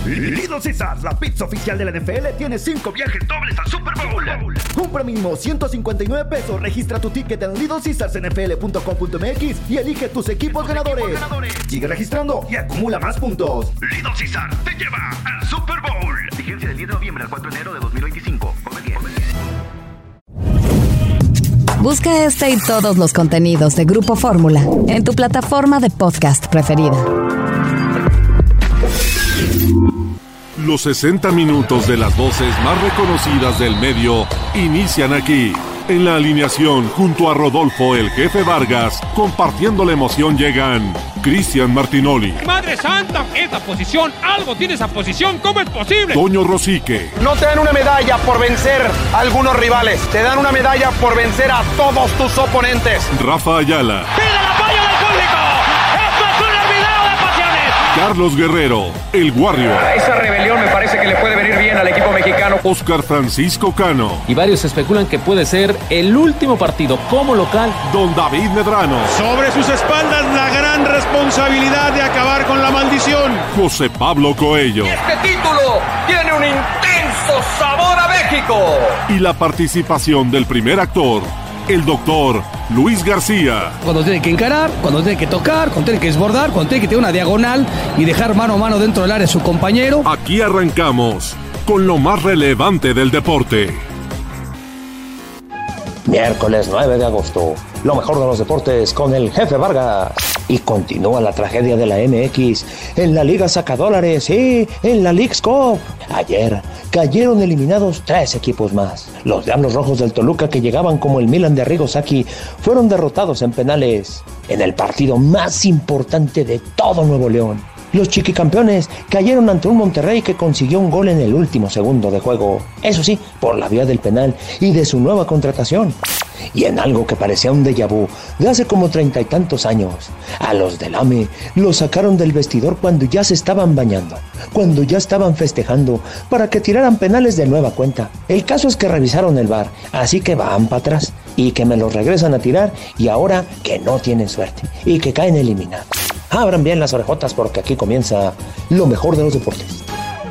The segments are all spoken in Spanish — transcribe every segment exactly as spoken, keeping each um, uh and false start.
Little Caesars, la pizza oficial de la N F L, tiene cinco viajes dobles al Super Bowl. Compra mínimo ciento cincuenta y nueve pesos, registra tu ticket en little caesars n f l punto com punto m x y elige tus equipos ganadores. ganadores. Sigue registrando y acumula más puntos. Little Caesars te lleva al Super Bowl. Vigencia del diez de noviembre al cuatro de enero de dos mil veinticinco. Come bien. Busca este y todos los contenidos de Grupo Fórmula en tu plataforma de podcast preferida. Los sesenta minutos de las voces más reconocidas del medio inician aquí. En la alineación, junto a Rodolfo el Jefe Vargas, compartiendo la emoción llegan Cristian Martinoli. ¡Madre santa! ¡Esa posición! ¡Algo tiene esa posición! ¿Cómo es posible? Toño Rosique. No te dan una medalla por vencer a algunos rivales. Te dan una medalla por vencer a todos tus oponentes. Rafa Ayala. ¡Pide el apoyo del público! ¡Esto es un hervidero de pasiones! Carlos Guerrero, el Warrior. Esa rebelión me parece que le puede venir bien al equipo mexicano. Oscar Francisco Cano. Y varios especulan que puede ser el último partido como local. Don David Medrano. Sobre sus espaldas la gran responsabilidad de acabar con la maldición. José Pablo Coello. Este título tiene un intenso sabor a México. Y la participación del primer actor, el doctor Luis García. Cuando tiene que encarar, cuando tiene que tocar, cuando tiene que desbordar, cuando tiene que tener una diagonal y dejar mano a mano dentro del área a su compañero. Aquí arrancamos con lo más relevante del deporte. Miércoles nueve de agosto, lo mejor de los deportes con el Jefe Vargas. Y continúa la tragedia de la M X en la Liga Sacadólares, sí, en la Leagues Cup. Ayer cayeron eliminados tres equipos más. Los Diablos Rojos del Toluca, que llegaban como el Milan de Arrigo Sacchi, fueron derrotados en penales en el partido más importante de todo Nuevo León. Los chiquicampeones cayeron ante un Monterrey que consiguió un gol en el último segundo de juego. Eso sí, por la vía del penal y de su nueva contratación. Y en algo que parecía un déjà vu de hace como treinta y tantos años, a los del A M E los sacaron del vestidor cuando ya se estaban bañando, cuando ya estaban festejando, para que tiraran penales de nueva cuenta. El caso es que revisaron el V A R, así que van para atrás y que me los regresan a tirar, y ahora que no tienen suerte y que caen eliminados. Abran bien las orejotas porque aquí comienza lo mejor de los deportes.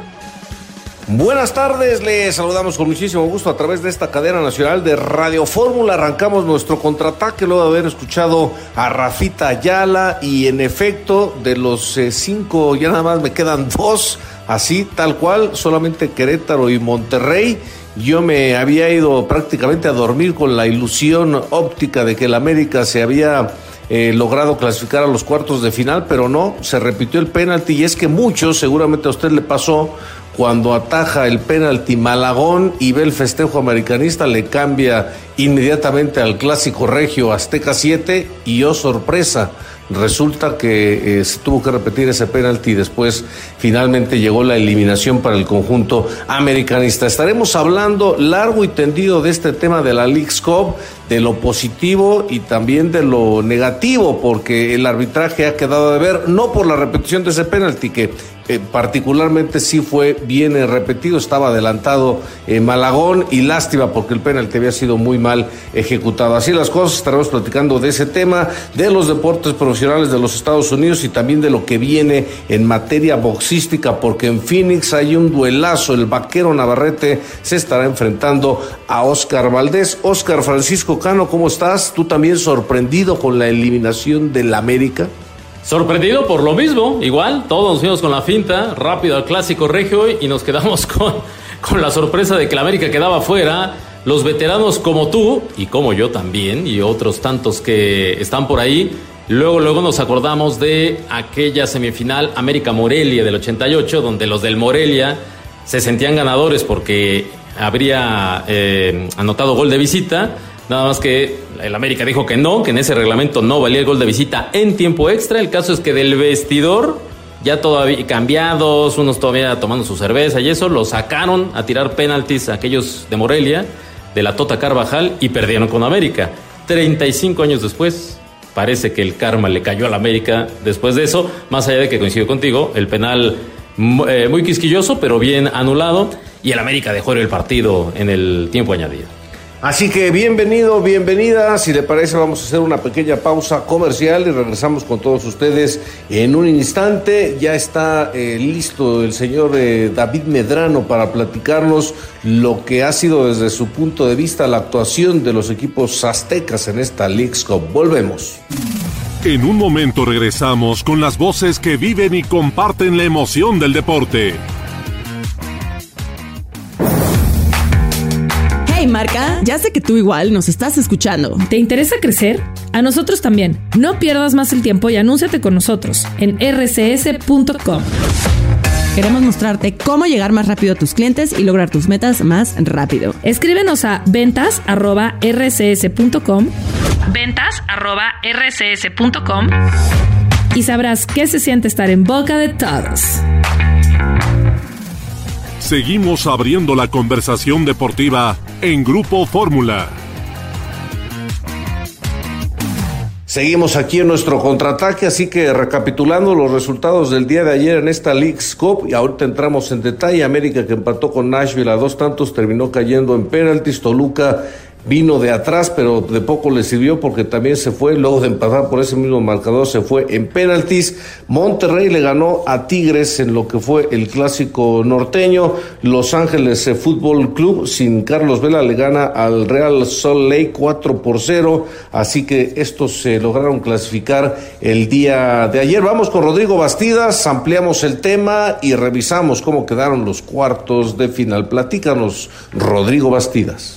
Buenas tardes, les saludamos con muchísimo gusto a través de esta cadena nacional de Radio Fórmula. Arrancamos nuestro contraataque luego de haber escuchado a Rafita Ayala, y en efecto, de los eh, cinco ya nada más me quedan dos, así tal cual, solamente Querétaro y Monterrey. Yo me había ido prácticamente a dormir con la ilusión óptica de que el América se había eh, logrado clasificar a los cuartos de final, pero no, se repitió el penalti, y es que muchos, seguramente a usted le pasó, cuando ataja el penalti Malagón y ve el festejo americanista, le cambia inmediatamente al clásico regio Azteca siete, y oh sorpresa, resulta que eh, se tuvo que repetir ese penalti y después finalmente llegó la eliminación para el conjunto americanista. Estaremos hablando largo y tendido de este tema de la Leagues Cup, de lo positivo y también de lo negativo, porque el arbitraje ha quedado de ver, no por la repetición de ese penalti, que eh, particularmente sí fue bien eh, repetido, estaba adelantado eh, Malagón, y lástima porque el penalti había sido muy mal ejecutado. Así las cosas, estaremos platicando de ese tema, de los deportes profesionales de los Estados Unidos y también de lo que viene en materia boxística, porque en Phoenix hay un duelazo. El vaquero Navarrete se estará enfrentando a Oscar Valdés. Oscar Francisco Cano, ¿cómo estás? ¿Tú también sorprendido con la eliminación del América? Sorprendido por lo mismo, igual, todos nos fuimos con la finta, rápido al clásico regio, y nos quedamos con, con la sorpresa de que la América quedaba fuera. Los veteranos como tú, y como yo también, y otros tantos que están por ahí, luego, luego nos acordamos de aquella semifinal América-Morelia del ochenta y ocho, donde los del Morelia se sentían ganadores porque habría eh, anotado gol de visita. Nada más que el América dijo que no, que en ese reglamento no valía el gol de visita en tiempo extra. El caso es que del vestidor, ya todavía cambiados, unos todavía tomando su cerveza y eso, lo sacaron a tirar penaltis a aquellos de Morelia, de la Tota Carvajal, y perdieron con América. treinta y cinco años después, parece que el karma le cayó al América después de eso, más allá de que coincido contigo, el penal eh, muy quisquilloso, pero bien anulado, y el América dejó el partido en el tiempo añadido. Así que bienvenido, bienvenida. Si le parece, vamos a hacer una pequeña pausa comercial y regresamos con todos ustedes en un instante. Ya está eh, listo el señor eh, David Medrano para platicarnos lo que ha sido desde su punto de vista la actuación de los equipos aztecas en esta Leagues Cup. Volvemos. En un momento regresamos con las voces que viven y comparten la emoción del deporte. Hey Marca, ya sé que tú igual nos estás escuchando. ¿Te interesa crecer? A nosotros también. No pierdas más el tiempo y anúnciate con nosotros en erre ce ese punto com. Queremos mostrarte cómo llegar más rápido a tus clientes y lograr tus metas más rápido. Escríbenos a ventas arroba erre ce ese punto com, ventas arroba erre ce ese punto com y sabrás qué se siente estar en boca de todos. Seguimos abriendo la conversación deportiva en Grupo Fórmula. Seguimos aquí en nuestro contraataque, así que recapitulando los resultados del día de ayer en esta Leagues Cup, y ahorita entramos en detalle. América, que empató con Nashville a dos tantos, terminó cayendo en penaltis. Toluca vino de atrás, pero de poco le sirvió porque también se fue, luego de empatar por ese mismo marcador, se fue en penaltis. Monterrey le ganó a Tigres en lo que fue el clásico norteño. Los Ángeles Fútbol Club, sin Carlos Vela, le gana al Real Salt Lake cuatro por cero, así que estos se lograron clasificar el día de ayer. Vamos con Rodrigo Bastidas, ampliamos el tema y revisamos cómo quedaron los cuartos de final. Platícanos, Rodrigo Bastidas.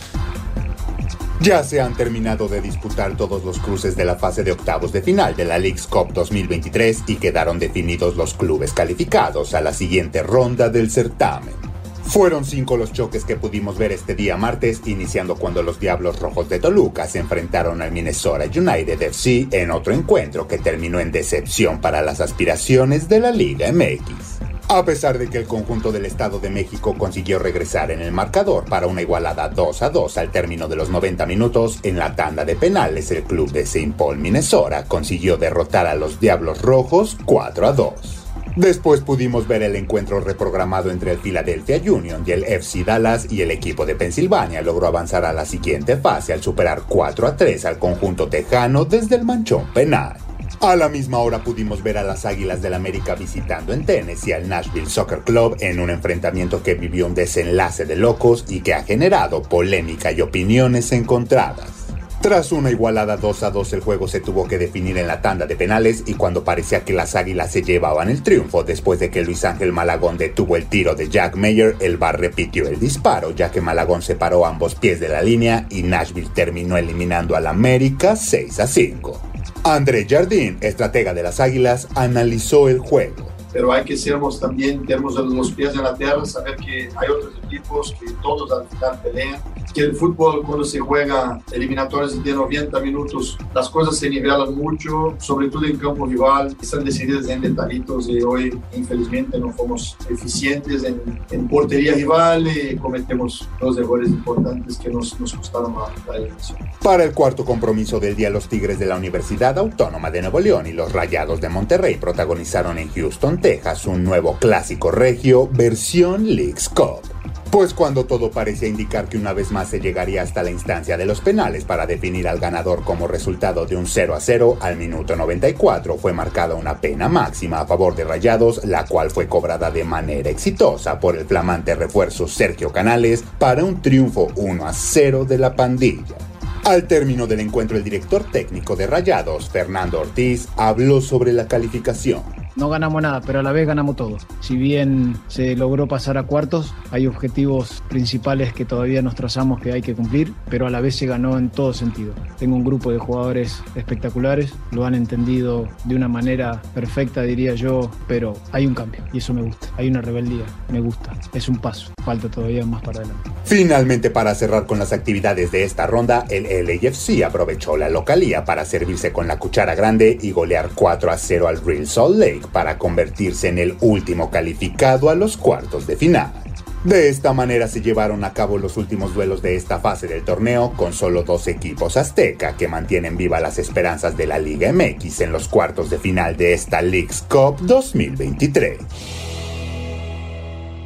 Ya se han terminado de disputar todos los cruces de la fase de octavos de final de la Leagues Cup dos mil veintitrés y quedaron definidos los clubes calificados a la siguiente ronda del certamen. Fueron cinco los choques que pudimos ver este día martes, iniciando cuando los Diablos Rojos de Toluca se enfrentaron al Minnesota United F C en otro encuentro que terminó en decepción para las aspiraciones de la Liga eme equis. A pesar de que el conjunto del Estado de México consiguió regresar en el marcador para una igualada dos a dos al término de los noventa minutos, en la tanda de penales el club de Saint Paul, Minnesota, consiguió derrotar a los Diablos Rojos cuatro a dos. Después pudimos ver el encuentro reprogramado entre el Philadelphia Union y el F C Dallas, y el equipo de Pensilvania logró avanzar a la siguiente fase al superar cuatro a tres al conjunto tejano desde el manchón penal. A la misma hora pudimos ver a las Águilas del América visitando en Tennessee al Nashville Soccer Club en un enfrentamiento que vivió un desenlace de locos y que ha generado polémica y opiniones encontradas. Tras una igualada dos a dos, el juego se tuvo que definir en la tanda de penales, y cuando parecía que las Águilas se llevaban el triunfo después de que Luis Ángel Malagón detuvo el tiro de Jack Meyer, el V A R repitió el disparo, ya que Malagón separó ambos pies de la línea y Nashville terminó eliminando al América seis a cinco. André Jardín, estratega de las Águilas, analizó el juego. Pero hay que sermos también, tenemos los pies en la tierra, saber que hay otros equipos que todos al final pelean, que el fútbol cuando se juega eliminatorias de noventa minutos, las cosas se nivelan mucho, sobre todo en campo rival, están decididas en detallitos, y hoy infelizmente no fuimos eficientes en, en portería rival y cometemos dos errores importantes que nos, nos costaron la, la eliminación. Para el cuarto compromiso del día, los Tigres de la Universidad Autónoma de Nuevo León y los Rayados de Monterrey protagonizaron en Houston, Texas, un nuevo clásico regio versión Leagues Cup. Pues cuando todo parecía indicar que una vez más se llegaría hasta la instancia de los penales para definir al ganador como resultado de un cero a cero, al minuto noventa y cuatro fue marcada una pena máxima a favor de Rayados, la cual fue cobrada de manera exitosa por el flamante refuerzo Sergio Canales para un triunfo uno a cero de la pandilla. Al término del encuentro, el director técnico de Rayados, Fernando Ortiz, habló sobre la calificación. No ganamos nada, pero a la vez ganamos todo. Si bien se logró pasar a cuartos, hay objetivos principales que todavía nos trazamos que hay que cumplir, pero a la vez se ganó en todo sentido. Tengo un grupo de jugadores espectaculares, lo han entendido de una manera perfecta, diría yo, pero hay un cambio y eso me gusta. Hay una rebeldía, me gusta. Es un paso, falta todavía más para adelante. Finalmente, para cerrar con las actividades de esta ronda, el L A F C aprovechó la localía para servirse con la cuchara grande y golear cuatro a cero al Real Salt Lake para convertirse en el último calificado a los cuartos de final. De esta manera se llevaron a cabo los últimos duelos de esta fase del torneo, con solo dos equipos azteca que mantienen viva las esperanzas de la Liga eme equis en los cuartos de final de esta Leagues Cup dos mil veintitrés.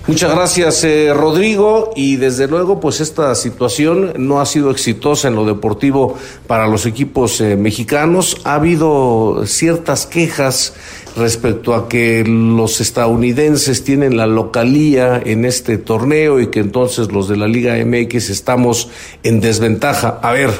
Muchas gracias, eh, Rodrigo, y desde luego pues esta situación no ha sido exitosa en lo deportivo para los equipos eh, mexicanos. Ha habido ciertas quejas respecto a que los estadounidenses tienen la localía en este torneo y que entonces los de la Liga M X estamos en desventaja. A ver,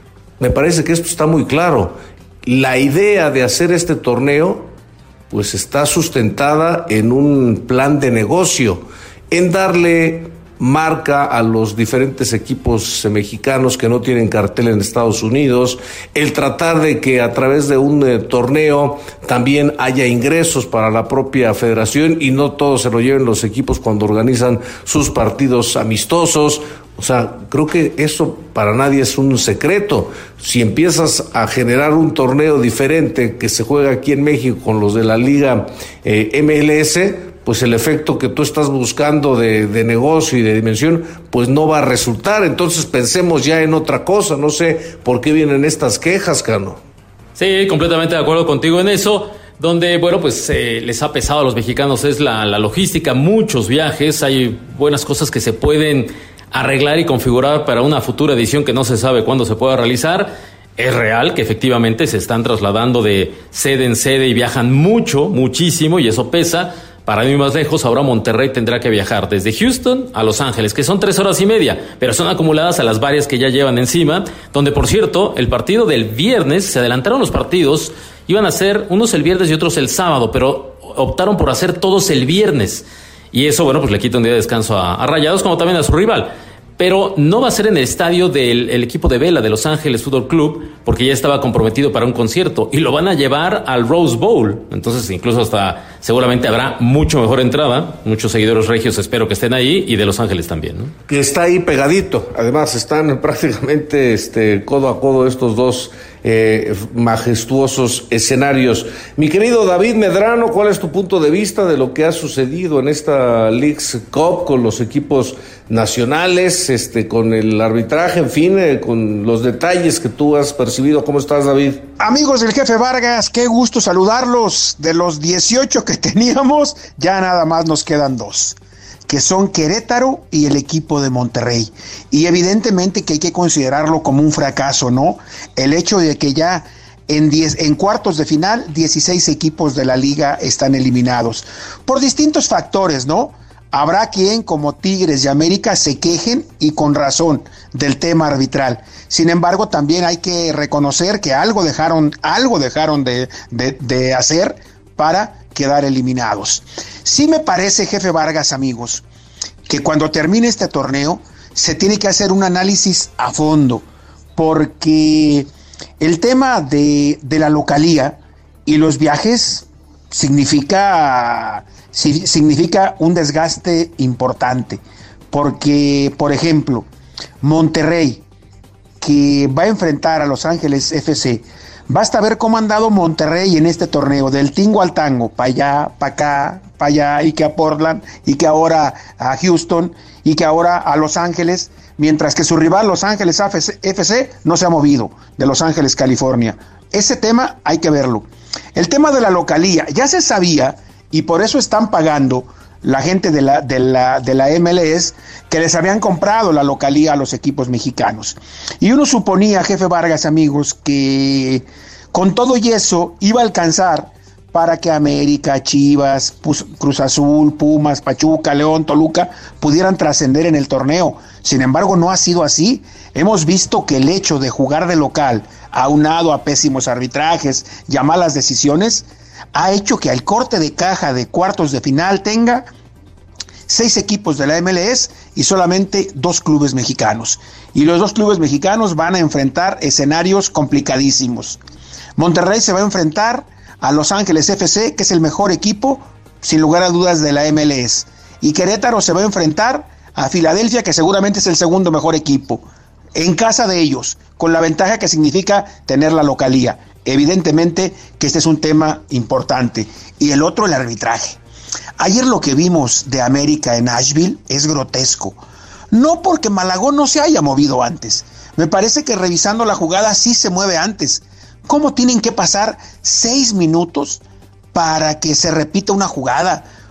me parece que esto está muy claro. La idea de hacer este torneo pues está sustentada en un plan de negocio, en darle marca a los diferentes equipos mexicanos que no tienen cartel en Estados Unidos, el tratar de que a través de un eh, torneo también haya ingresos para la propia federación y no todo se lo lleven los equipos cuando organizan sus partidos amistosos. O sea, creo que eso para nadie es un secreto. Si empiezas a generar un torneo diferente que se juega aquí en México con los de la Liga eh, M L S, pues el efecto que tú estás buscando de, de negocio y de dimensión, pues no va a resultar. Entonces pensemos ya en otra cosa. No sé por qué vienen estas quejas, Cano. Sí, completamente de acuerdo contigo en eso. Donde, bueno, pues eh, les ha pesado a los mexicanos es la, la logística, muchos viajes, hay buenas cosas que se pueden arreglar y configurar para una futura edición que no se sabe cuándo se pueda realizar. Es real que efectivamente se están trasladando de sede en sede y viajan mucho, muchísimo, y eso pesa. Para mí más lejos, ahora Monterrey tendrá que viajar desde Houston a Los Ángeles, que son tres horas y media, pero son acumuladas a las varias que ya llevan encima, donde, por cierto, el partido del viernes, se adelantaron los partidos, iban a ser unos el viernes y otros el sábado, pero optaron por hacer todos el viernes. Y eso, bueno, pues le quita un día de descanso a, a Rayados, como también a su rival. Pero no va a ser en el estadio del el equipo de vela de Los Ángeles Fútbol Club, porque ya estaba comprometido para un concierto, y lo van a llevar al Rose Bowl. Entonces, incluso hasta seguramente habrá mucho mejor entrada. Muchos seguidores regios espero que estén ahí, y de Los Ángeles también, ¿no? Que está ahí pegadito. Además, están prácticamente este, codo a codo estos dos eh, majestuosos escenarios. Mi querido David Medrano, ¿cuál es tu punto de vista de lo que ha sucedido en esta Leagues Cup con los equipos nacionales, este, con el arbitraje, en fin, eh, con los detalles que tú has percibido? ¿Cómo estás, David? Amigos del Jefe Vargas, qué gusto saludarlos. De los dieciocho que teníamos, ya nada más nos quedan dos, que son Querétaro y el equipo de Monterrey. Y evidentemente que hay que considerarlo como un fracaso, ¿no? El hecho de que ya en, diez, en cuartos de final, dieciséis equipos de la liga están eliminados. Por distintos factores, ¿no? Habrá quien, como Tigres y América, se quejen, y con razón, del tema arbitral. Sin embargo, también hay que reconocer que algo dejaron, algo dejaron de, de, de hacer para quedar eliminados. Sí me parece, Jefe Vargas, amigos, que cuando termine este torneo se tiene que hacer un análisis a fondo, porque el tema de, de la localía y los viajes significa... significa un desgaste importante, porque, por ejemplo, Monterrey, que va a enfrentar a Los Ángeles F C, basta ver cómo ha andado Monterrey en este torneo, del tingo al tango, para allá, para acá, para allá, y que a Portland, y que ahora a Houston, y que ahora a Los Ángeles, mientras que su rival Los Ángeles F C no se ha movido de Los Ángeles, California. Ese tema hay que verlo. El tema de la localía, ya se sabía, y por eso están pagando la gente de la, de la, de la M L S, que les habían comprado la localía a los equipos mexicanos. Y uno suponía, Jefe Vargas, amigos, que con todo y eso iba a alcanzar para que América, Chivas, Cruz Azul, Pumas, Pachuca, León, Toluca pudieran trascender en el torneo. Sin embargo, no ha sido así. Hemos visto que el hecho de jugar de local, aunado a pésimos arbitrajes y a malas decisiones, ha hecho que al corte de caja de cuartos de final tenga seis equipos de la M L S y solamente dos clubes mexicanos. Y los dos clubes mexicanos van a enfrentar escenarios complicadísimos. Monterrey se va a enfrentar a Los Ángeles F C, que es el mejor equipo, sin lugar a dudas, de la M L S. Y Querétaro se va a enfrentar a Filadelfia, que seguramente es el segundo mejor equipo, en casa de ellos, con la ventaja que significa tener la localía. Evidentemente que este es un tema importante. Y el otro, el arbitraje. Ayer lo que vimos de América en Nashville es grotesco. No porque Malagón no se haya movido antes. Me parece que revisando la jugada sí se mueve antes. ¿Cómo tienen que pasar seis minutos para que se repita una jugada?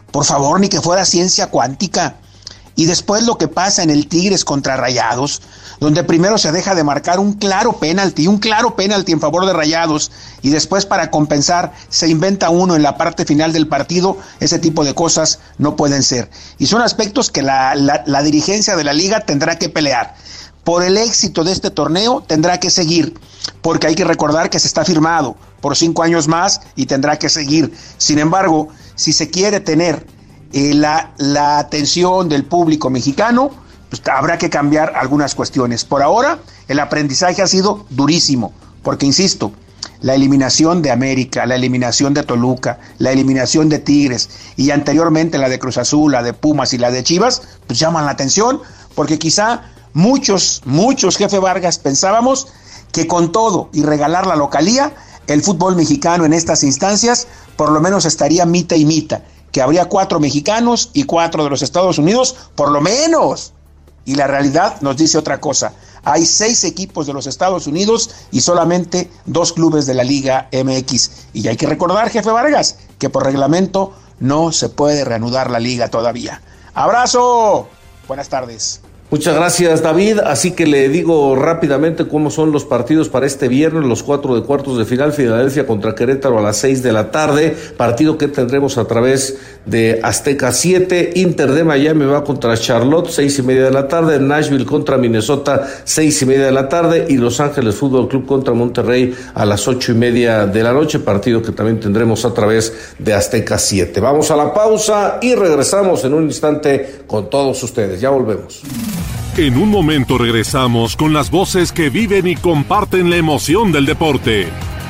Por favor, ni que fuera ciencia cuántica. Y después lo que pasa en el Tigres contra Rayados, donde primero se deja de marcar un claro penalti, un claro penalti en favor de Rayados, y después para compensar se inventa uno en la parte final del partido. Ese tipo de cosas no pueden ser. Y son aspectos que la, la, la dirigencia de la liga tendrá que pelear. Por el éxito de este torneo tendrá que seguir, porque hay que recordar que se está firmado por cinco años más y tendrá que seguir. Sin embargo, si se quiere tener eh, la, la atención del público mexicano, pues habrá que cambiar algunas cuestiones. Por ahora, el aprendizaje ha sido durísimo, porque insisto, la eliminación de América, la eliminación de Toluca, la eliminación de Tigres y anteriormente la de Cruz Azul, la de Pumas y la de Chivas, pues llaman la atención, porque quizá muchos, muchos, jefe Vargas, pensábamos que con todo y regalar la localía, el fútbol mexicano en estas instancias por lo menos estaría mitad y mitad, que habría cuatro mexicanos y cuatro de los Estados Unidos, por lo menos. Y la realidad nos dice otra cosa. Hay seis equipos de los Estados Unidos y solamente dos clubes de la Liga M X. Y hay que recordar, jefe Vargas, que por reglamento no se puede reanudar la liga todavía. ¡Abrazo! Buenas tardes. Muchas gracias, David. Así que le digo rápidamente cómo son los partidos para este viernes, los cuatro de cuartos de final. Filadelfia contra Querétaro a las seis de la tarde, partido que tendremos a través de Azteca siete. Inter de Miami va contra Charlotte, seis y media de la tarde. Nashville contra Minnesota, seis y media de la tarde. Y Los Ángeles Fútbol Club contra Monterrey a las ocho y media de la noche, partido que también tendremos a través de Azteca siete. Vamos a la pausa y regresamos en un instante con todos ustedes. Ya volvemos. En un momento regresamos con las voces que viven y comparten la emoción del deporte.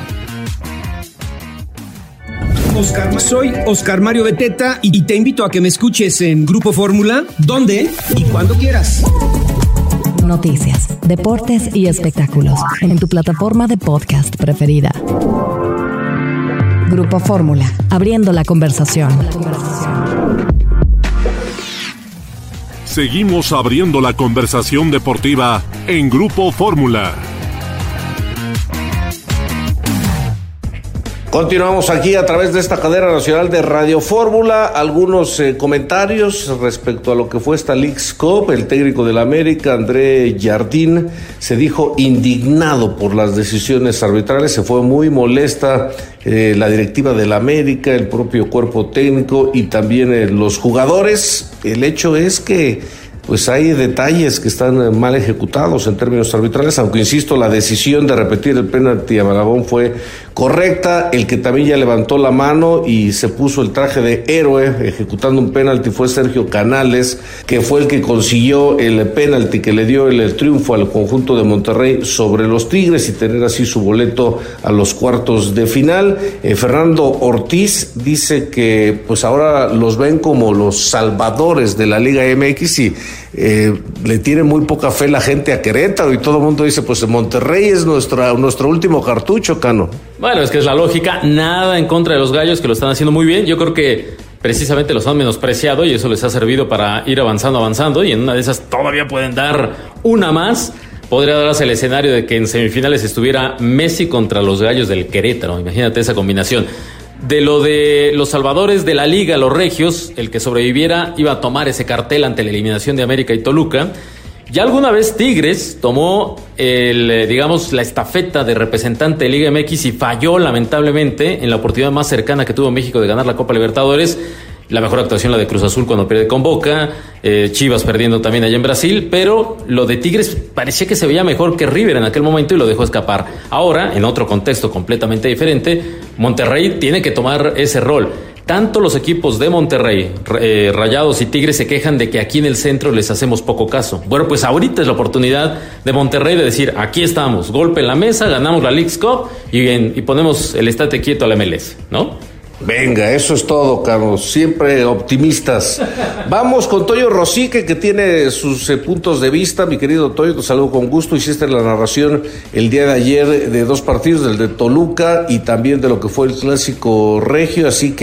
Oscar, soy Oscar Mario Beteta y te invito a que me escuches en Grupo Fórmula, donde y cuando quieras. Noticias, deportes y espectáculos en tu plataforma de podcast preferida. Grupo Fórmula, abriendo la conversación. Seguimos abriendo la conversación deportiva en Grupo Fórmula. Continuamos aquí a través de esta cadena nacional de Radio Fórmula. Algunos eh, comentarios respecto a lo que fue esta Leagues Cup. El técnico del América, André Jardín, se dijo indignado por las decisiones arbitrales. Se fue muy molesta eh, la directiva del América, el propio cuerpo técnico y también eh, los jugadores. El hecho es que pues hay detalles que están mal ejecutados en términos arbitrales, aunque insisto, la decisión de repetir el penalti a Malagón fue correcta. El que también ya levantó la mano y se puso el traje de héroe ejecutando un penalti fue Sergio Canales, que fue el que consiguió el penalti que le dio el, el triunfo al conjunto de Monterrey sobre los Tigres y tener así su boleto a los cuartos de final. eh, Fernando Ortiz dice que pues ahora los ven como los salvadores de la Liga M X y Eh, le tiene muy poca fe la gente a Querétaro y todo el mundo dice pues Monterrey es nuestra, nuestro último cartucho, Cano. Bueno, es que es la lógica, nada en contra de los Gallos que lo están haciendo muy bien. Yo creo que precisamente los han menospreciado y eso les ha servido para ir avanzando, avanzando y en una de esas todavía pueden dar una más. Podría darse el escenario de que en semifinales estuviera Messi contra los Gallos del Querétaro, imagínate esa combinación. De lo de los salvadores de la liga, los regios, el que sobreviviera iba a tomar ese cartel ante la eliminación de América y Toluca. Ya alguna vez Tigres tomó el, digamos, la estafeta de representante de Liga M X y falló lamentablemente en la oportunidad más cercana que tuvo México de ganar la Copa Libertadores. La mejor actuación la de Cruz Azul cuando pierde con Boca, eh, Chivas perdiendo también allá en Brasil, pero lo de Tigres parecía que se veía mejor que River en aquel momento y lo dejó escapar. Ahora, en otro contexto completamente diferente, Monterrey tiene que tomar ese rol. Tanto los equipos de Monterrey, eh, Rayados y Tigres se quejan de que aquí en el centro les hacemos poco caso. Bueno, pues ahorita es la oportunidad de Monterrey de decir, aquí estamos, golpe en la mesa, ganamos la Leagues Cup y, bien, y ponemos el estate quieto a la M L S, ¿no? Venga, eso es todo, Carlos. Siempre optimistas. Vamos con Toyo Rosique, que tiene sus eh, puntos de vista. Mi querido Toyo, te saludo con gusto. Hiciste la narración el día de ayer de dos partidos, del de Toluca y también de lo que fue el Clásico Regio. Así que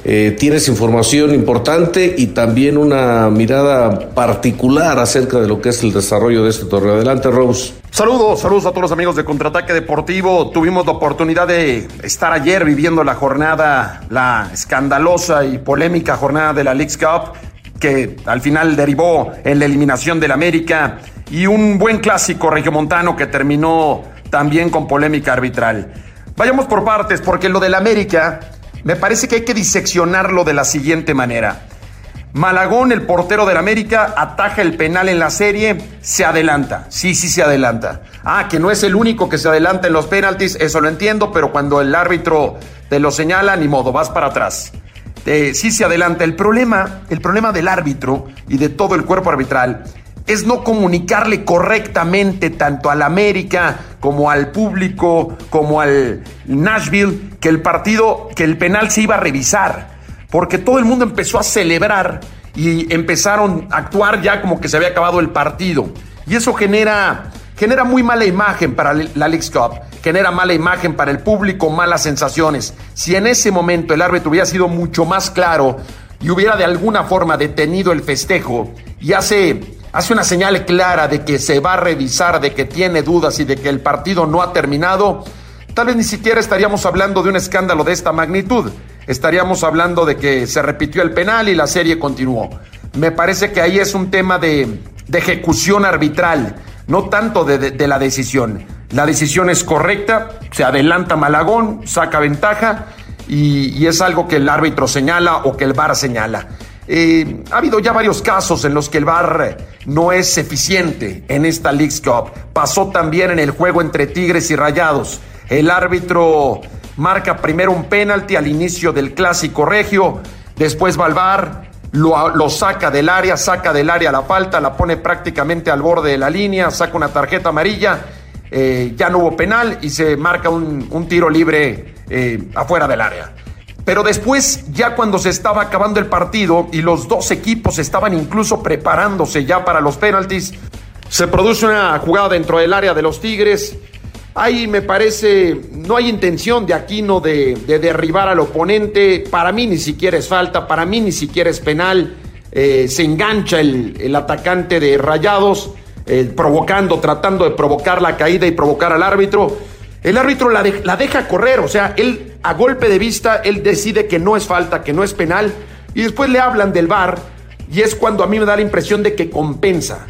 eh, tienes información importante y también una mirada particular acerca de lo que es el desarrollo de este torneo. Adelante, Rose. Saludos, saludos a todos los amigos de Contraataque Deportivo. Tuvimos la oportunidad de estar ayer viviendo la jornada, la escandalosa y polémica jornada de la Leagues Cup, que al final derivó en la eliminación del América, y un buen clásico regiomontano que terminó también con polémica arbitral. Vayamos por partes, porque lo del América me parece que hay que diseccionarlo de la siguiente manera. Malagón, el portero del América, ataja el penal en la serie, se adelanta. Sí, sí se adelanta. Ah, que no es el único que se adelanta en los penaltis, eso lo entiendo, pero cuando el árbitro te lo señala, ni modo, vas para atrás. Eh, sí se adelanta. El problema, el problema del árbitro y de todo el cuerpo arbitral es no comunicarle correctamente tanto al América como al público, como al Nashville, que el partido, que el penal se iba a revisar. Porque todo el mundo empezó a celebrar y empezaron a actuar ya como que se había acabado el partido. Y eso genera, genera muy mala imagen para la Leagues Cup, genera mala imagen para el público, malas sensaciones. Si en ese momento el árbitro hubiera sido mucho más claro y hubiera de alguna forma detenido el festejo y hace, hace una señal clara de que se va a revisar, de que tiene dudas y de que el partido no ha terminado, tal vez ni siquiera estaríamos hablando de un escándalo de esta magnitud. Estaríamos hablando de que se repitió el penal y la serie continuó. Me parece que ahí es un tema de, de ejecución arbitral, no tanto de, de, de la decisión. La decisión es correcta, se adelanta Malagón, saca ventaja y, y es algo que el árbitro señala o que el V A R señala. Eh, ha habido ya varios casos en los que el V A R no es eficiente en esta Leagues Cup. Pasó también en el juego entre Tigres y Rayados. El árbitro marca primero un penalti al inicio del clásico regio, después va al V A R, lo, lo saca del área, saca del área la falta, la pone prácticamente al borde de la línea, saca una tarjeta amarilla, eh, ya no hubo penal y se marca un, un tiro libre eh, afuera del área. Pero después, ya cuando se estaba acabando el partido y los dos equipos estaban incluso preparándose ya para los penaltis, se produce una jugada dentro del área de los Tigres. Ahí me parece, no hay intención de Aquino de, de derribar al oponente. Para mí ni siquiera es falta, para mí ni siquiera es penal. Eh, se engancha el, el atacante de Rayados, eh, provocando, tratando de provocar la caída y provocar al árbitro. El árbitro la, de, la deja correr, o sea, él a golpe de vista, él decide que no es falta, que no es penal, y después le hablan del V A R, y es cuando a mí me da la impresión de que compensa.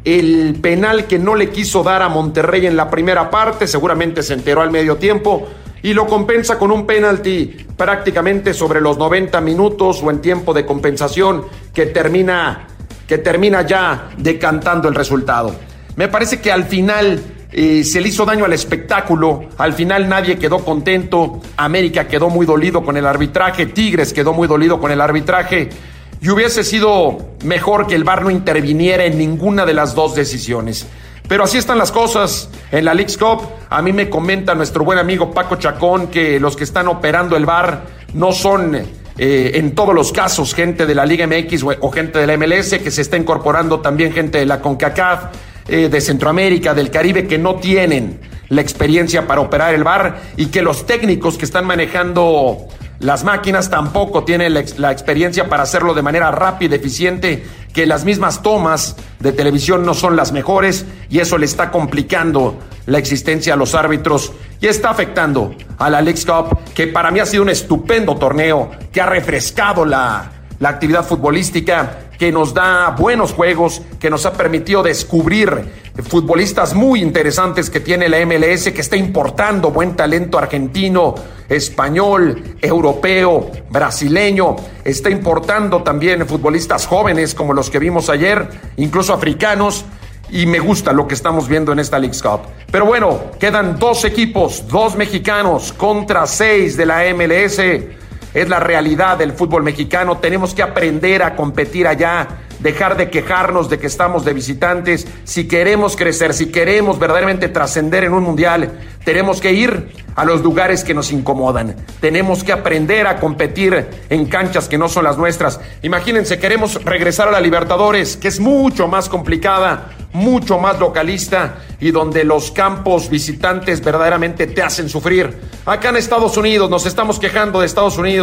El penal que no le quiso dar a Monterrey en la primera parte, seguramente se enteró al medio tiempo, y lo compensa con un penalti prácticamente sobre los noventa minutos o en tiempo de compensación que termina, que termina ya decantando el resultado. Me parece que al final eh, se le hizo daño al espectáculo, al final nadie quedó contento, América quedó muy dolido con el arbitraje, Tigres quedó muy dolido con el arbitraje, y hubiese sido mejor que el V A R no interviniera en ninguna de las dos decisiones. Pero así están las cosas en la Leagues Cup. A mí me comenta nuestro buen amigo Paco Chacón que los que están operando el V A R no son eh, en todos los casos gente de la Liga M X o, o gente de la M L S, que se está incorporando también gente de la CONCACAF, eh, de Centroamérica, del Caribe, que no tienen la experiencia para operar el V A R, y que los técnicos que están manejando las máquinas tampoco tienen la, ex, la experiencia para hacerlo de manera rápida, eficiente, que las mismas tomas de televisión no son las mejores, y eso le está complicando la existencia a los árbitros y está afectando a la Leagues Cup, que para mí ha sido un estupendo torneo, que ha refrescado la, la actividad futbolística, que nos da buenos juegos, que nos ha permitido descubrir futbolistas muy interesantes que tiene la M L S, que está importando buen talento argentino, español, europeo, brasileño, está importando también futbolistas jóvenes como los que vimos ayer, incluso africanos, y me gusta lo que estamos viendo en esta Leagues Cup. Pero bueno, quedan dos equipos, dos mexicanos contra seis de la M L S. Es la realidad del fútbol mexicano. Tenemos que aprender a competir allá, dejar de quejarnos de que estamos de visitantes. Si queremos crecer, si queremos verdaderamente trascender en un mundial, tenemos que ir a los lugares que nos incomodan. Tenemos que aprender a competir en canchas que no son las nuestras. Imagínense, queremos regresar a la Libertadores, que es mucho más complicada, mucho más localista, y donde los campos visitantes verdaderamente te hacen sufrir. Acá en Estados Unidos, nos estamos quejando de Estados Unidos,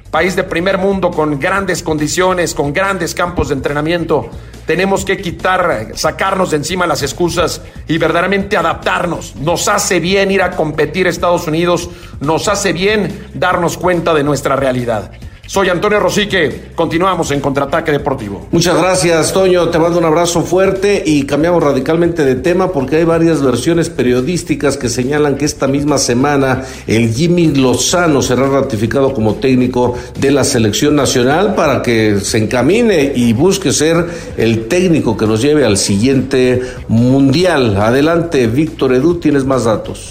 país de primer mundo con grandes condiciones, con grandes campos de entrenamiento. Tenemos que quitar, sacarnos de encima las excusas y verdaderamente adaptarnos. Nos hace bien ir a competir a Estados Unidos, nos hace bien darnos cuenta de nuestra realidad. Soy Antonio Rosique, continuamos en Contraataque Deportivo. Muchas gracias, Toño, te mando un abrazo fuerte y cambiamos radicalmente de tema porque hay varias versiones periodísticas que señalan que esta misma semana el Jimmy Lozano será ratificado como técnico de la selección nacional para que se encamine y busque ser el técnico que nos lleve al siguiente mundial. Adelante, Víctor Edu, tienes más datos.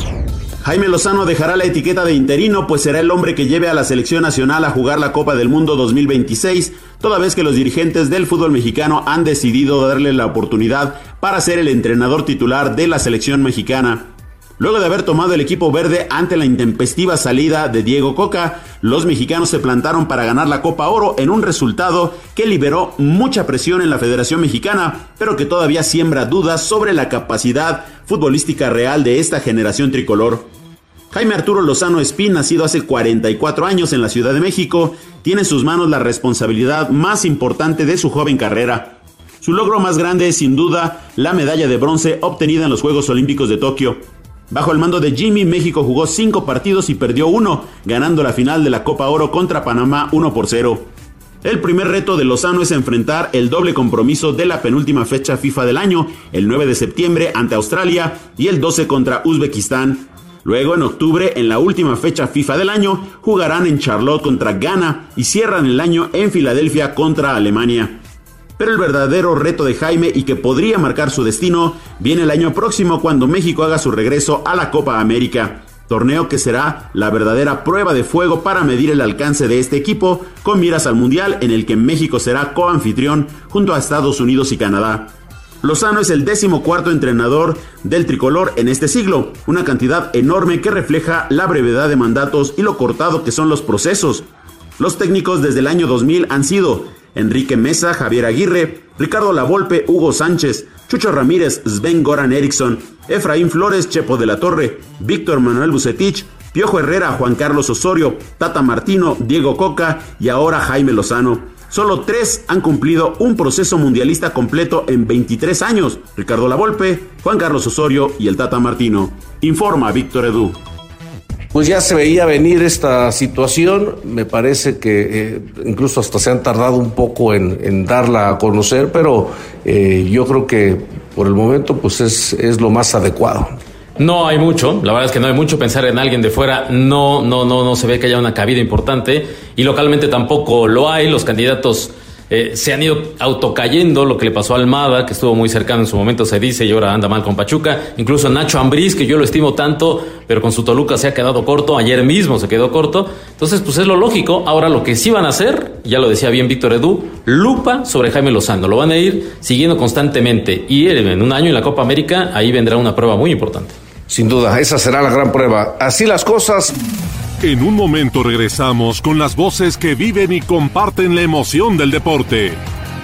Jaime Lozano dejará la etiqueta de interino, pues será el hombre que lleve a la selección nacional a jugar la Copa del Mundo dos mil veintiséis, toda vez que los dirigentes del fútbol mexicano han decidido darle la oportunidad para ser el entrenador titular de la selección mexicana. Luego de haber tomado el equipo verde ante la intempestiva salida de Diego Coca, los mexicanos se plantaron para ganar la Copa Oro en un resultado que liberó mucha presión en la Federación Mexicana, pero que todavía siembra dudas sobre la capacidad futbolística real de esta generación tricolor. Jaime Arturo Lozano Espín, nacido hace cuarenta y cuatro años en la Ciudad de México, tiene en sus manos la responsabilidad más importante de su joven carrera. Su logro más grande es sin duda la medalla de bronce obtenida en los Juegos Olímpicos de Tokio. Bajo el mando de Jimmy, México jugó cinco partidos y perdió uno, ganando la final de la Copa Oro contra Panamá uno por cero. El primer reto de Lozano es enfrentar el doble compromiso de la penúltima fecha FIFA del año, el nueve de septiembre ante Australia y el doce contra Uzbekistán. Luego, en octubre, en la última fecha FIFA del año, jugarán en Charlotte contra Ghana y cierran el año en Filadelfia contra Alemania. Pero el verdadero reto de Jaime, y que podría marcar su destino, viene el año próximo cuando México haga su regreso a la Copa América, torneo que será la verdadera prueba de fuego para medir el alcance de este equipo con miras al Mundial, en el que México será coanfitrión junto a Estados Unidos y Canadá. Lozano es el decimocuarto entrenador del tricolor en este siglo, una cantidad enorme que refleja la brevedad de mandatos y lo cortado que son los procesos. Los técnicos desde el año dos mil han sido Enrique Mesa, Javier Aguirre, Ricardo Lavolpe, Hugo Sánchez, Chucho Ramírez, Sven-Goran Eriksson, Efraín Flores, Chepo de la Torre, Víctor Manuel Bucetich, Piojo Herrera, Juan Carlos Osorio, Tata Martino, Diego Coca y ahora Jaime Lozano. Solo tres han cumplido un proceso mundialista completo en veintitrés años: Ricardo Lavolpe, Juan Carlos Osorio y el Tata Martino. Informa Víctor Edu. Pues ya se veía venir esta situación, me parece que eh, incluso hasta se han tardado un poco en, en darla a conocer, pero eh, yo creo que por el momento pues es, es lo más adecuado. No hay mucho, la verdad es que no hay mucho. Pensar en alguien de fuera no, no, no, no se ve que haya una cabida importante, y localmente tampoco lo hay. Los candidatos eh, se han ido autocayendo, lo que le pasó a Almada, que estuvo muy cercano en su momento, se dice, y ahora anda mal con Pachuca. Incluso Nacho Ambriz, que yo lo estimo tanto, pero con su Toluca se ha quedado corto, ayer mismo se quedó corto. Entonces pues es lo lógico. Ahora lo que sí van a hacer, ya lo decía bien Víctor Edu, lupa sobre Jaime Lozano, lo van a ir siguiendo constantemente, y en un año en la Copa América ahí vendrá una prueba muy importante. Sin duda, esa será la gran prueba. Así las cosas. En un momento regresamos con las voces que viven y comparten la emoción del deporte.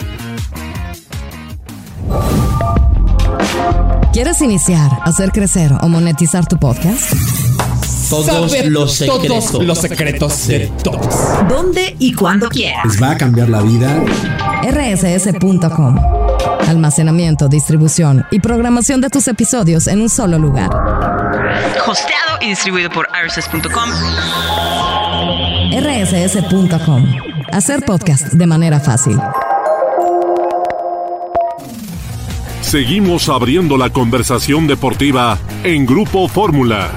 ¿Quieres iniciar, hacer crecer o monetizar tu podcast? Todos Saber los secretos. Todos los secretos de todos. ¿Dónde y cuándo quieras? ¿Les va a cambiar la vida? R S S punto com. Almacenamiento, distribución y programación de tus episodios en un solo lugar. Hosteado y distribuido por R S S punto com. R S S punto com. Hacer podcast de manera fácil. Seguimos abriendo la conversación deportiva en Grupo Fórmula.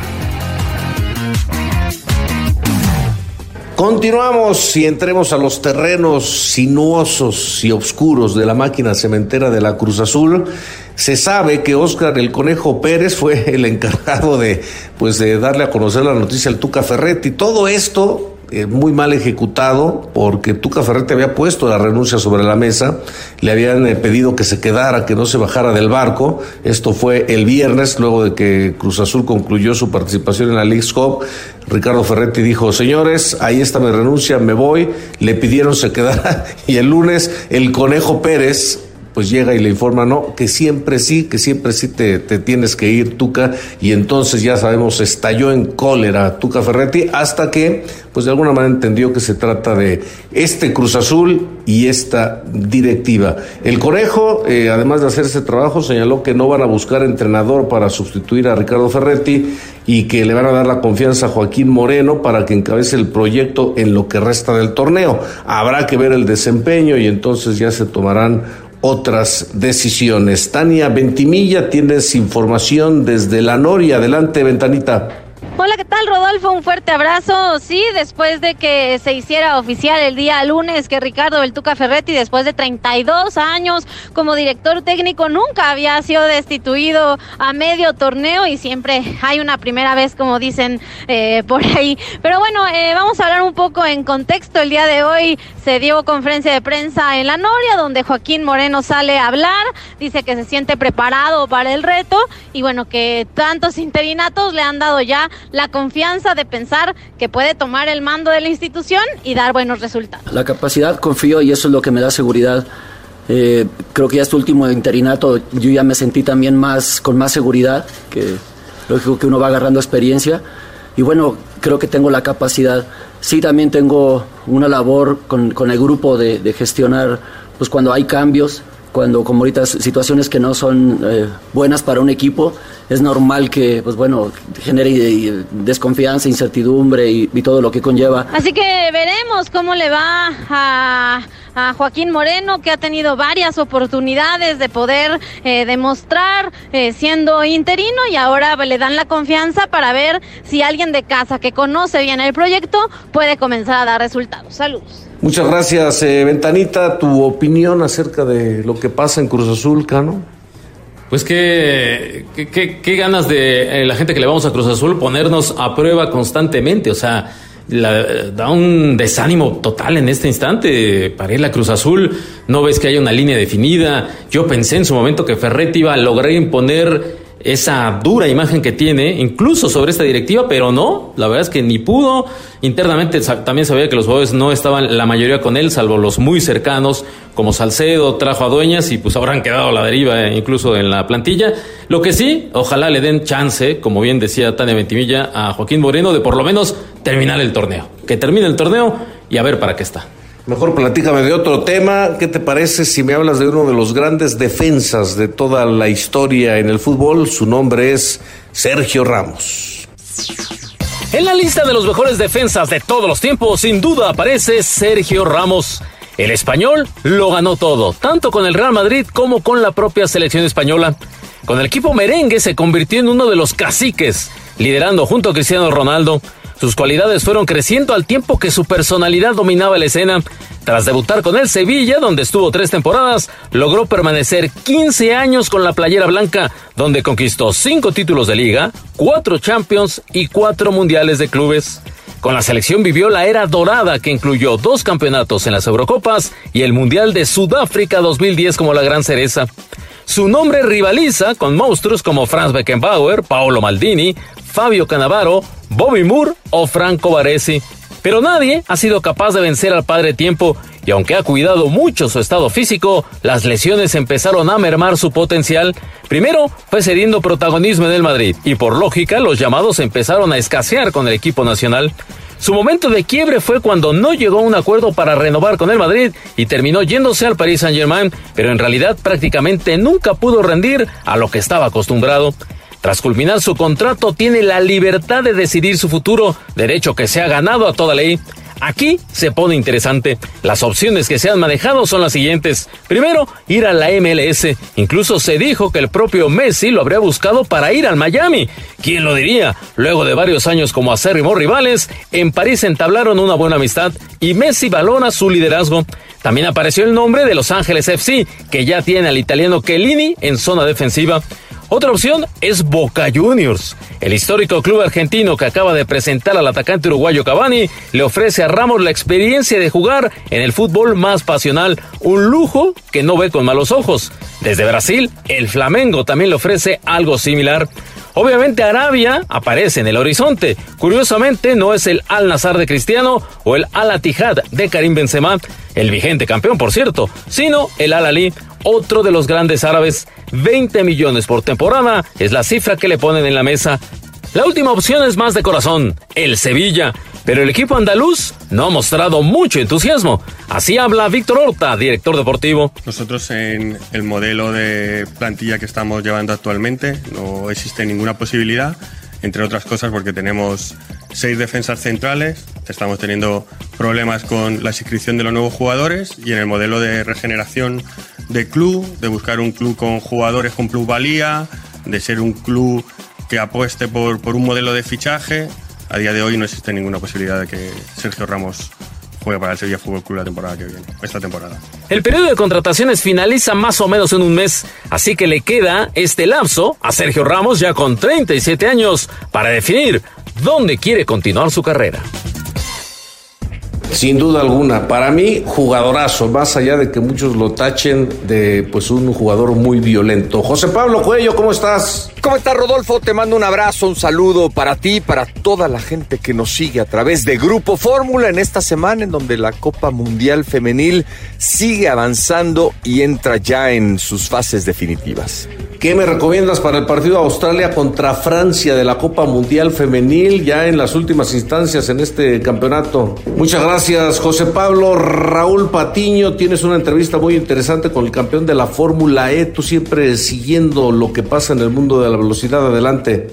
Continuamos y entremos a los terrenos sinuosos y oscuros de la máquina cementera de la Cruz Azul. Se sabe que Óscar el Conejo Pérez fue el encargado de, pues, de darle a conocer la noticia al Tuca Ferretti. Todo esto eh, muy mal ejecutado, porque Tuca Ferretti había puesto la renuncia sobre la mesa, le habían eh, pedido que se quedara, que no se bajara del barco. Esto fue el viernes, luego de que Cruz Azul concluyó su participación en la Leagues Cup. Ricardo Ferretti dijo: señores, ahí está mi renuncia, me voy. Le pidieron se quedara, y el lunes el Conejo Pérez pues llega y le informa, no, que siempre sí, que siempre sí te, te tienes que ir, Tuca, y entonces ya sabemos, estalló en cólera Tuca Ferretti, hasta que, pues de alguna manera entendió que se trata de este Cruz Azul y esta directiva. El Conejo, eh, además de hacer ese trabajo, señaló que no van a buscar entrenador para sustituir a Ricardo Ferretti y que le van a dar la confianza a Joaquín Moreno para que encabece el proyecto en lo que resta del torneo. Habrá que ver el desempeño y entonces ya se tomarán otras decisiones. Tania Ventimilla, tienes información desde la Noria. Adelante, Ventanita. Hola, ¿qué tal, Rodolfo? Un fuerte abrazo. Sí, después de que se hiciera oficial el día lunes que Ricardo El Tuca Ferretti, después de treinta y dos años como director técnico, nunca había sido destituido a medio torneo y siempre hay una primera vez, como dicen eh, por ahí. Pero bueno, eh, vamos a hablar un poco en contexto. El día de hoy se dio conferencia de prensa en la Noria, donde Joaquín Moreno sale a hablar, dice que se siente preparado para el reto y bueno, que tantos interinatos le han dado ya la confianza de pensar que puede tomar el mando de la institución y dar buenos resultados. La capacidad, confío, y eso es lo que me da seguridad. Eh, creo que ya este último interinato yo ya me sentí también más con más seguridad, que lógico que uno va agarrando experiencia y bueno, creo que tengo la capacidad. Sí, también tengo una labor con, con el grupo de, de gestionar pues cuando hay cambios, cuando como ahorita situaciones que no son eh, buenas para un equipo, es normal que, pues bueno, genere desconfianza, incertidumbre y, y todo lo que conlleva. Así que veremos cómo le va a, a Joaquín Moreno, que ha tenido varias oportunidades de poder eh, demostrar eh, siendo interino y ahora le dan la confianza para ver si alguien de casa que conoce bien el proyecto puede comenzar a dar resultados. Saludos. Muchas gracias, eh, Ventanita. ¿Tu opinión acerca de lo que pasa en Cruz Azul, Cano? Pues qué, qué, qué, qué ganas de eh, la gente que le vamos a Cruz Azul ponernos a prueba constantemente. O sea, la, da un desánimo total en este instante para ir a Cruz Azul. No ves que haya una línea definida. Yo pensé en su momento que Ferretti iba a lograr imponer esa dura imagen que tiene, incluso sobre esta directiva, pero no, la verdad es que ni pudo. Internamente también sabía que los jugadores no estaban la mayoría con él, salvo los muy cercanos, como Salcedo, trajo a Dueñas y pues habrán quedado a la deriva incluso en la plantilla. Lo que sí, ojalá le den chance, como bien decía Tania Ventimilla, a Joaquín Moreno de por lo menos terminar el torneo. Que termine el torneo y a ver para qué está. Mejor platícame de otro tema. ¿Qué te parece si me hablas de uno de los grandes defensas de toda la historia en el fútbol? Su nombre es Sergio Ramos. En la lista de los mejores defensas de todos los tiempos, sin duda aparece Sergio Ramos. El español lo ganó todo, tanto con el Real Madrid como con la propia selección española. Con el equipo merengue se convirtió en uno de los caciques, liderando junto a Cristiano Ronaldo. Sus cualidades fueron creciendo al tiempo que su personalidad dominaba la escena. Tras debutar con el Sevilla, donde estuvo tres temporadas, logró permanecer quince años con la playera blanca, donde conquistó cinco títulos de liga, cuatro Champions y cuatro mundiales de clubes. Con la selección vivió la era dorada que incluyó dos campeonatos en las Eurocopas y el Mundial de Sudáfrica dos mil diez como la gran cereza. Su nombre rivaliza con monstruos como Franz Beckenbauer, Paolo Maldini, Fabio Cannavaro, Bobby Moore o Franco Baresi. Pero nadie ha sido capaz de vencer al padre tiempo, y aunque ha cuidado mucho su estado físico, las lesiones empezaron a mermar su potencial. Primero fue cediendo protagonismo en el Madrid, y por lógica los llamados empezaron a escasear con el equipo nacional. Su momento de quiebre fue cuando no llegó a un acuerdo para renovar con el Madrid y terminó yéndose al Paris Saint-Germain, pero en realidad prácticamente nunca pudo rendir a lo que estaba acostumbrado. Tras culminar su contrato, tiene la libertad de decidir su futuro, derecho que se ha ganado a toda ley. Aquí se pone interesante. Las opciones que se han manejado son las siguientes. Primero, ir a la M L S. Incluso se dijo que el propio Messi lo habría buscado para ir al Miami. ¿Quién lo diría? Luego de varios años como acérrimos rivales, en París entablaron una buena amistad y Messi valora su liderazgo. También apareció el nombre de Los Ángeles F C, que ya tiene al italiano Chiellini en zona defensiva. Otra opción es Boca Juniors. El histórico club argentino que acaba de presentar al atacante uruguayo Cavani le ofrece a Ramos la experiencia de jugar en el fútbol más pasional, un lujo que no ve con malos ojos. Desde Brasil, el Flamengo también le ofrece algo similar. Obviamente Arabia aparece en el horizonte. Curiosamente no es el Al Nassr de Cristiano o el Al Ittihad de Karim Benzema, el vigente campeón por cierto, sino el Al Ahly, otro de los grandes árabes. veinte millones por temporada es la cifra que le ponen en la mesa. La última opción es más de corazón, el Sevilla, pero el equipo andaluz no ha mostrado mucho entusiasmo. Así habla Víctor Horta, director deportivo. Nosotros en el modelo de plantilla que estamos llevando actualmente no existe ninguna posibilidad, entre otras cosas porque tenemos seis defensas centrales, estamos teniendo problemas con la inscripción de los nuevos jugadores y en el modelo de regeneración de club, de buscar un club con jugadores con plusvalía, de ser un club que apueste por, por un modelo de fichaje. A día de hoy no existe ninguna posibilidad de que Sergio Ramos juegue para el Sevilla Fútbol Club la temporada que viene, esta temporada. El periodo de contrataciones finaliza más o menos en un mes, así que le queda este lapso a Sergio Ramos, ya con treinta y siete años, para definir dónde quiere continuar su carrera. Sin duda alguna, para mí jugadorazo, más allá de que muchos lo tachen de pues un jugador muy violento. José Pablo Cuello, ¿cómo estás? ¿Cómo estás, Rodolfo? Te mando un abrazo, un saludo para ti, para toda la gente que nos sigue a través de Grupo Fórmula en esta semana en donde la Copa Mundial Femenil sigue avanzando y entra ya en sus fases definitivas. ¿Qué me recomiendas para el partido de Australia contra Francia de la Copa Mundial Femenil ya en las últimas instancias en este campeonato? Muchas gracias, José Pablo. Raúl Patiño, tienes una entrevista muy interesante con el campeón de la Fórmula E, tú siempre siguiendo lo que pasa en el mundo de la velocidad. Adelante.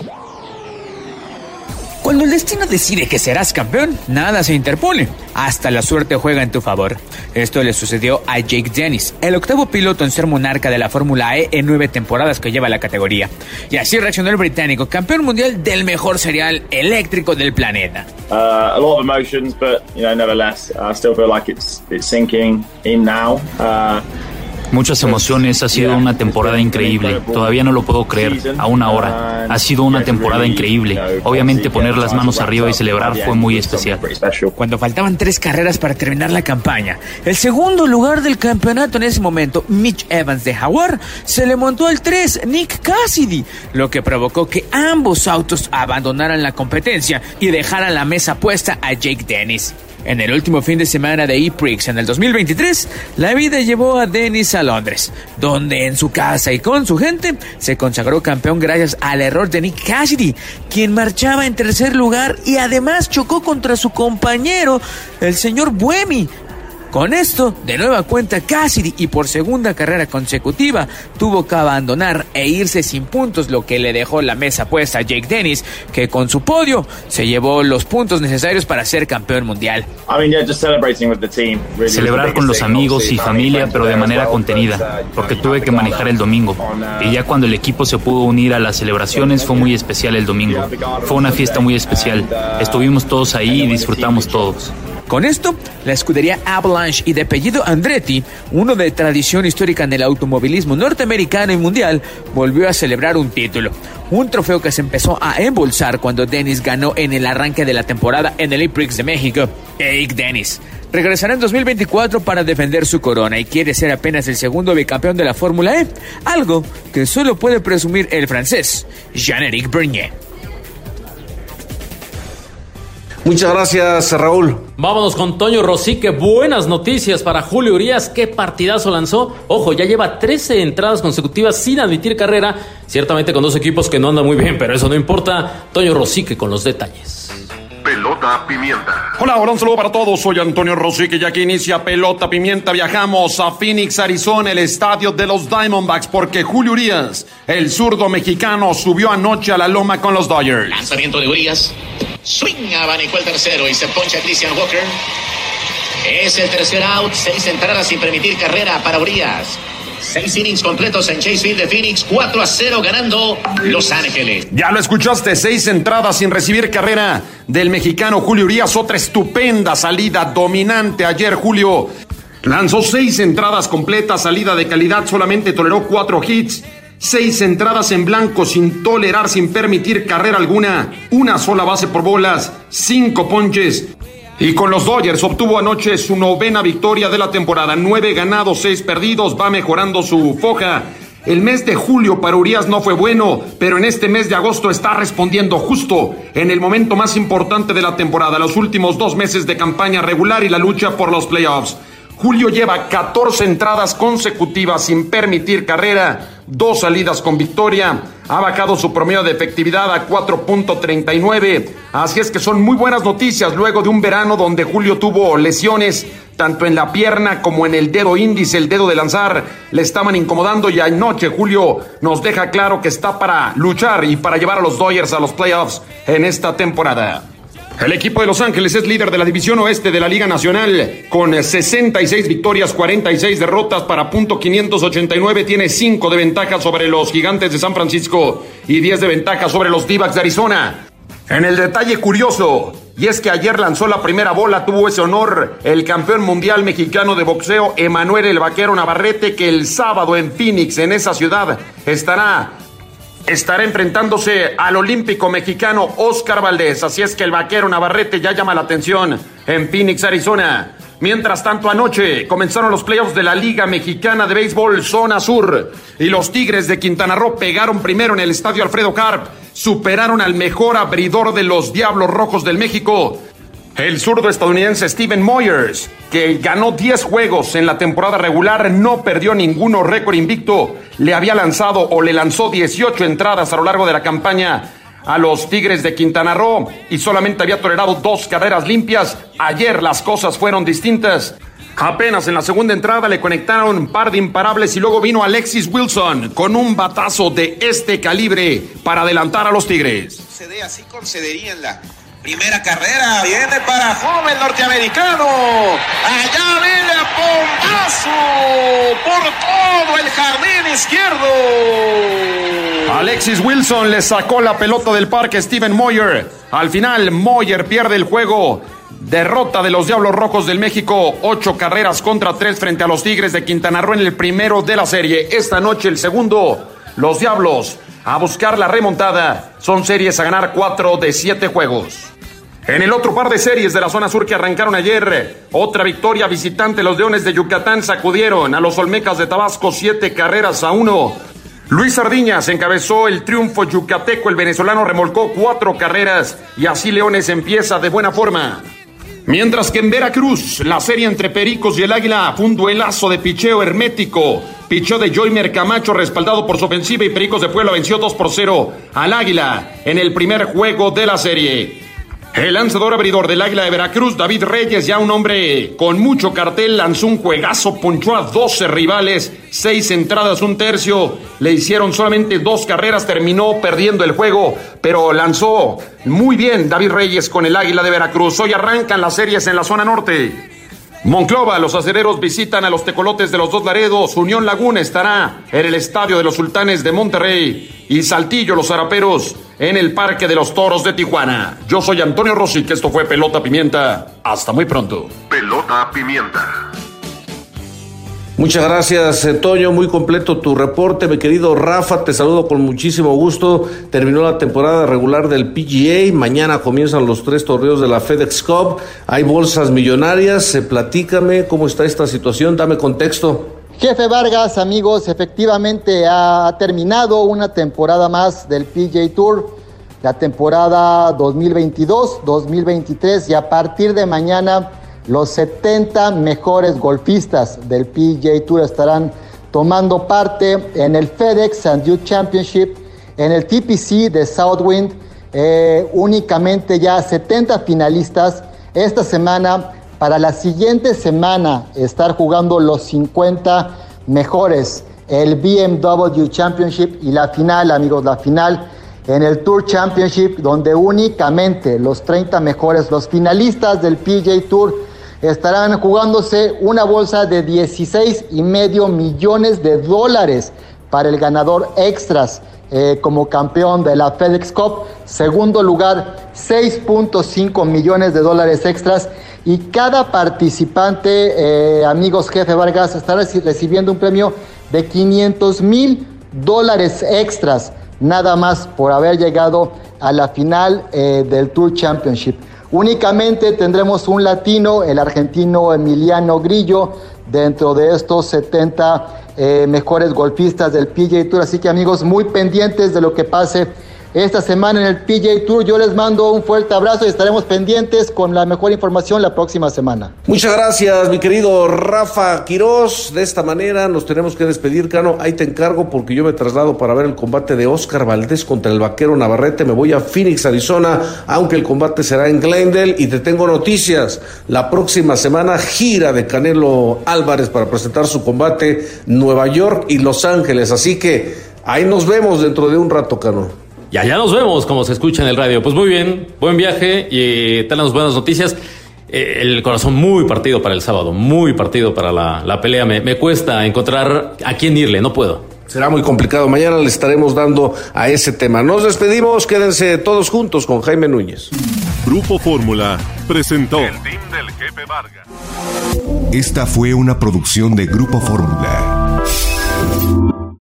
Cuando el destino decide que serás campeón, nada se interpone. Hasta la suerte juega en tu favor. Esto le sucedió a Jake Dennis, el octavo piloto en ser monarca de la Fórmula E en nueve temporadas que lleva la categoría. Y así reaccionó el británico, campeón mundial del mejor serial eléctrico del planeta. Uh, a lot of emotions, but you know, nevertheless, I still feel like it's it's sinking in now. Uh, Muchas emociones, ha sido una temporada increíble, todavía no lo puedo creer, aún ahora, ha sido una temporada increíble, obviamente poner las manos arriba y celebrar fue muy especial. Cuando faltaban tres carreras para terminar la campaña, el segundo lugar del campeonato en ese momento, Mitch Evans de Jaguar, se le montó al tres, Nick Cassidy, lo que provocó que ambos autos abandonaran la competencia y dejaran la mesa puesta a Jake Dennis. En el último fin de semana de E-Prix en el dos mil veintitrés, la vida llevó a Dennis a Londres, donde en su casa y con su gente se consagró campeón gracias al error de Nick Cassidy, quien marchaba en tercer lugar y además chocó contra su compañero, el señor Buemi. Con esto, de nueva cuenta, Cassidy, y por segunda carrera consecutiva, tuvo que abandonar e irse sin puntos, lo que le dejó la mesa puesta a Jake Dennis, que con su podio se llevó los puntos necesarios para ser campeón mundial. Celebrar con los amigos y familia, pero de manera contenida, porque tuve que manejar el domingo. Y ya cuando el equipo se pudo unir a las celebraciones, fue muy especial el domingo. Fue una fiesta muy especial. Estuvimos todos ahí y disfrutamos todos. Con esto, la escudería Avalanche y de apellido Andretti, uno de tradición histórica en el automovilismo norteamericano y mundial, volvió a celebrar un título. Un trofeo que se empezó a embolsar cuando Dennis ganó en el arranque de la temporada en el E-Prix de México. Jake Dennis regresará en dos mil veinticuatro para defender su corona y quiere ser apenas el segundo bicampeón de la Fórmula E, algo que solo puede presumir el francés Jean-Éric Vergne. Muchas gracias, Raúl. Vámonos con Toño Rosique. Buenas noticias para Julio Urias. Qué partidazo lanzó. Ojo, ya lleva trece entradas consecutivas sin admitir carrera. Ciertamente con dos equipos que no andan muy bien, pero eso no importa. Toño Rosique con los detalles. Pelota Pimienta. Hola, hola, un saludo para todos. Soy Antonio Rosique y aquí inicia Pelota Pimienta. Viajamos a Phoenix, Arizona, el estadio de los Diamondbacks, porque Julio Urias, el zurdo mexicano, subió anoche a la loma con los Dodgers. Lanzamiento de Urias. Swing, abanicó el tercero y se poncha Christian Walker. Es el tercer out, seis entradas sin permitir carrera para Urias. Seis innings completos en Chase Field de Phoenix, cuatro a cero ganando Los Ángeles. Ya lo escuchaste, seis entradas sin recibir carrera del mexicano Julio Urias. Otra estupenda salida dominante ayer. Julio lanzó seis entradas completas, salida de calidad, solamente toleró cuatro hits. Seis entradas en blanco sin tolerar, sin permitir carrera alguna. Una sola base por bolas, cinco ponches. Y con los Dodgers obtuvo anoche su novena victoria de la temporada. Nueve ganados, seis perdidos. Va mejorando su foja. El mes de julio para Urias no fue bueno, pero en este mes de agosto está respondiendo justo en el momento más importante de la temporada, los últimos dos meses de campaña regular y la lucha por los playoffs. Julio lleva catorce entradas consecutivas sin permitir carrera, dos salidas con victoria, ha bajado su promedio de efectividad a cuatro punto treinta y nueve, así es que son muy buenas noticias luego de un verano donde Julio tuvo lesiones, tanto en la pierna como en el dedo índice, el dedo de lanzar, le estaban incomodando y anoche Julio nos deja claro que está para luchar y para llevar a los Dodgers a los playoffs en esta temporada. El equipo de Los Ángeles es líder de la división oeste de la Liga Nacional con sesenta y seis victorias, cuarenta y seis derrotas para punto quinientos ochenta y nueve. Tiene cinco de ventaja sobre los Gigantes de San Francisco y diez de ventaja sobre los D-backs de Arizona. En el detalle curioso, y es que ayer lanzó la primera bola, tuvo ese honor el campeón mundial mexicano de boxeo, Emanuel el Vaquero Navarrete, que el sábado en Phoenix, en esa ciudad, estará... Estará enfrentándose al olímpico mexicano Oscar Valdés. Así es que el Vaquero Navarrete ya llama la atención en Phoenix, Arizona. Mientras tanto, anoche comenzaron los playoffs de la Liga Mexicana de Béisbol Zona Sur. Y los Tigres de Quintana Roo pegaron primero en el estadio Alfredo Harp. Superaron al mejor abridor de los Diablos Rojos del México, el zurdo estadounidense Steven Moyers, que ganó diez juegos en la temporada regular, no perdió ninguno, récord invicto. Le había lanzado o le lanzó dieciocho entradas a lo largo de la campaña a los Tigres de Quintana Roo y solamente había tolerado dos carreras limpias. Ayer las cosas fueron distintas. Apenas en la segunda entrada le conectaron un par de imparables y luego vino Alexis Wilson con un batazo de este calibre para adelantar a los Tigres. Así concederían la primera carrera. Viene para joven norteamericano. Allá viene a bombazo por todo el jardín izquierdo. Alexis Wilson le sacó la pelota del parque a Steven Moyer. Al final, Moyer pierde el juego. Derrota de los Diablos Rojos del México, ocho carreras contra tres frente a los Tigres de Quintana Roo en el primero de la serie. Esta noche el segundo, los Diablos a buscar la remontada. Son series a ganar cuatro de siete juegos. En el otro par de series de la zona sur que arrancaron ayer, otra victoria visitante. Los Leones de Yucatán sacudieron a los Olmecas de Tabasco siete carreras a uno. Luis Sardiñas encabezó el triunfo yucateco. El venezolano remolcó cuatro carreras y así Leones empieza de buena forma. Mientras que en Veracruz, la serie entre Pericos y el Águila fue un duelazo de picheo hermético. Picheo de Joymer Camacho respaldado por su ofensiva y Pericos de Puebla venció dos por cero al Águila en el primer juego de la serie. El lanzador abridor del Águila de Veracruz, David Reyes, ya un hombre con mucho cartel, lanzó un juegazo, ponchó a doce rivales, seis entradas, un tercio, le hicieron solamente dos carreras, terminó perdiendo el juego, pero lanzó muy bien David Reyes con el Águila de Veracruz. Hoy arrancan las series en la zona norte. Monclova, los acereros visitan a los tecolotes de los Dos Laredos. Unión Laguna estará en el estadio de los Sultanes de Monterrey. Y Saltillo, los Zaraperos, en el Parque de los Toros de Tijuana. Yo soy Antonio Rossi, que esto fue Pelota Pimienta. Hasta muy pronto. Pelota Pimienta. Muchas gracias, Toño. Muy completo tu reporte. Mi querido Rafa, te saludo con muchísimo gusto. Terminó la temporada regular del P G A. Mañana comienzan los tres torneos de la FedEx Cup. Hay bolsas millonarias. Platícame cómo está esta situación. Dame contexto. Jefe Vargas, amigos, efectivamente ha terminado una temporada más del P G A Tour. La temporada dos mil veintidós dos mil veintitrés y a partir de mañana los setenta mejores golfistas del P G A Tour estarán tomando parte en el FedEx and Youth Championship, en el T P C de Southwind. Eh, únicamente ya setenta finalistas esta semana. Para la siguiente semana estar jugando los cincuenta mejores, el B M W Championship y la final, amigos, la final en el Tour Championship, donde únicamente los treinta mejores, los finalistas del P G A Tour, estarán jugándose una bolsa de dieciséis y medio millones de dólares para el ganador extras eh, como campeón de la FedEx Cup. Segundo lugar, seis punto cinco millones de dólares extras. Y cada participante, eh, amigos, Jefe Vargas, estará recibiendo un premio de quinientos mil dólares extras, nada más por haber llegado a la final eh, del Tour Championship. Únicamente tendremos un latino, el argentino Emiliano Grillo, dentro de estos setenta eh, mejores golfistas del P G A Tour. Así que amigos, muy pendientes de lo que pase esta semana en el P G A Tour. Yo les mando un fuerte abrazo y estaremos pendientes con la mejor información la próxima semana. Muchas gracias, mi querido Rafa Quirós. De esta manera nos tenemos que despedir, Cano. Ahí te encargo porque yo me traslado para ver el combate de Oscar Valdés contra el Vaquero Navarrete. Me voy a Phoenix, Arizona, aunque el combate será en Glendale. Y te tengo noticias. La próxima semana gira de Canelo Álvarez para presentar su combate Nueva York y Los Ángeles. Así que ahí nos vemos dentro de un rato, Cano. Y allá nos vemos, como se escucha en el radio. Pues muy bien, buen viaje y tenemos buenas noticias. Eh, el corazón muy partido para el sábado, muy partido para la, la pelea. Me, me cuesta encontrar a quién irle, no puedo. Será muy complicado. Mañana le estaremos dando a ese tema. Nos despedimos, quédense todos juntos con Jaime Núñez. Grupo Fórmula presentó El Team del Jefe Vargas. Esta fue una producción de Grupo Fórmula.